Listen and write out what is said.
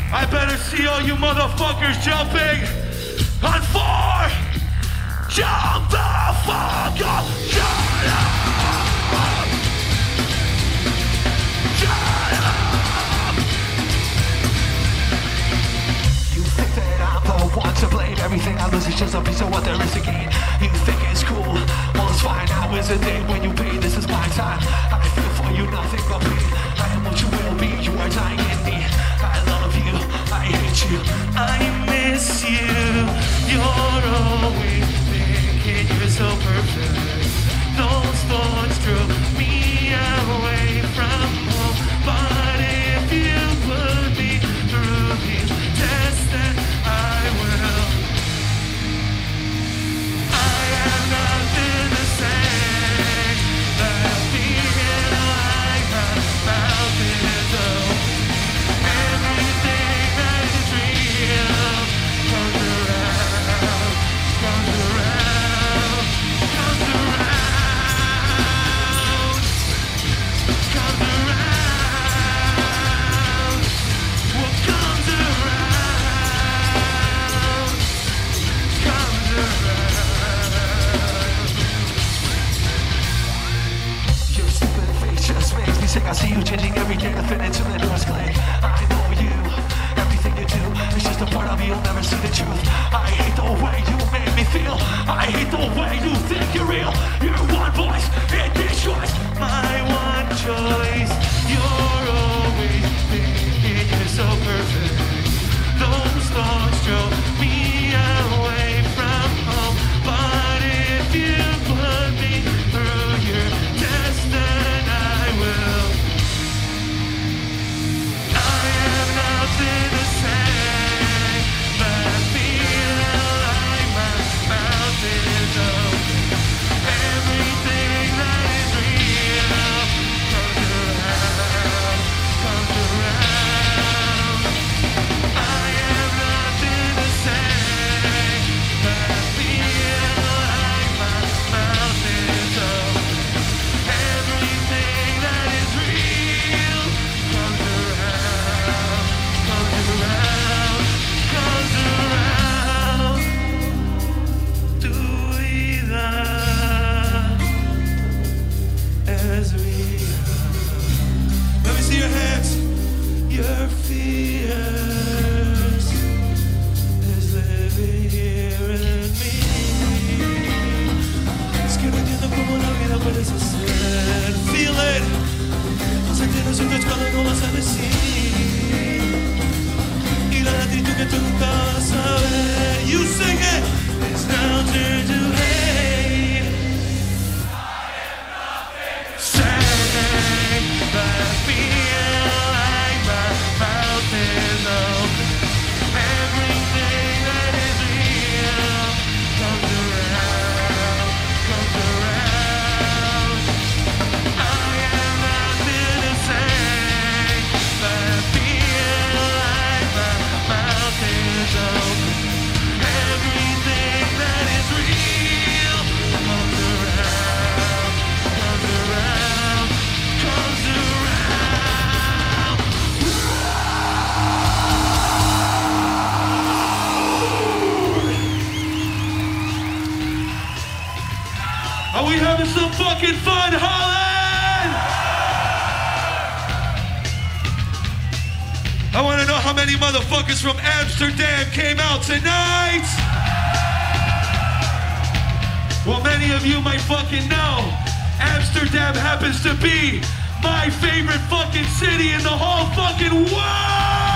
I better see all you motherfuckers jumping on 4. Jump the fuck up. Shut up. Shut up. You think that I'm the one to blame? Everything I lose is just a piece of what there is to gain. You think it's cool? Well, it's fine. Now is the day when you pay. This is my time. I feel for you, nothing but pain. I am what you will be. You are dying in me. I love you. I hate you. I miss you. You're always thinking you're so perfect. Those thoughts drove me away from home. But if you put me through these tests, then I will. I have nothing to say. That feeling like my mouth is open. Everything that is real comes around, comes around, comes around, comes around. What comes around, comes around. Your stupid face just makes me sick. I see you changing every day to fit into the newest clique. I know you. Everything you do is just a part of you. You'll never see the truth. I hate the way you made me feel. I hate the way you think you're real. You're one voice in this choice. My one choice. You're always thinking you're so perfect. Those thoughts drove me away from home. But if you put me through your test, then I will. I have nothing to say. But feeling like my mouth is open. Everything that is real comes around, comes around. I have nothing to say. But feeling like my mouth is open. Everything that is real comes around, comes around, comes around. Tu vida es real. Let me see your hands. Your fears is living here in me. Es que no entiendo cómo la vida puede suceder. Feel it. No se entiende su touch cuando no vas a decir. Y la latitud que tú nunca vas a ver. You sing it. It's now turn to hate. Say, but I feel like my mouth is open. Everything that is real comes around, comes around. I have nothing to say, but I feel like my mouth is open. Everything that is real comes around, comes around, comes around. Are we having some fucking fun, Holland? I want to know how many motherfuckers from Amsterdam came out tonight. Well, many of you might fucking know Amsterdam happens to be my favorite fucking city in the whole fucking world.